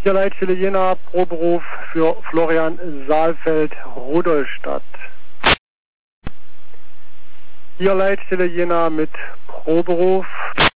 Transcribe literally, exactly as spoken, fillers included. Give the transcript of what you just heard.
Hier Leitstelle Jena, Proberuf für Florian Saalfeld, Rudolstadt. Hier Leitstelle Jena mit Proberuf.